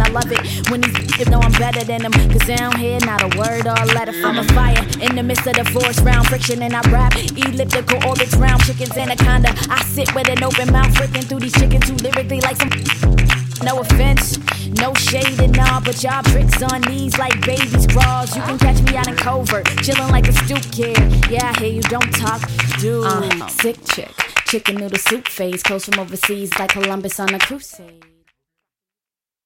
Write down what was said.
I love it when these know I'm better than them, cause they don't hear not a word or a letter from a fire. In the midst of the force round friction and I rap elliptical orbits round chickens anaconda. I sit with an open mouth freaking through these chickens who lyrically like some. No offense, no shade and all, but y'all tricks on these like babies' crawls. You can catch me out in covert, chillin' like a stoop kid. Yeah, I hear you don't talk, dude. Sick chick, chicken noodle soup phase, close from overseas like Columbus on a crusade.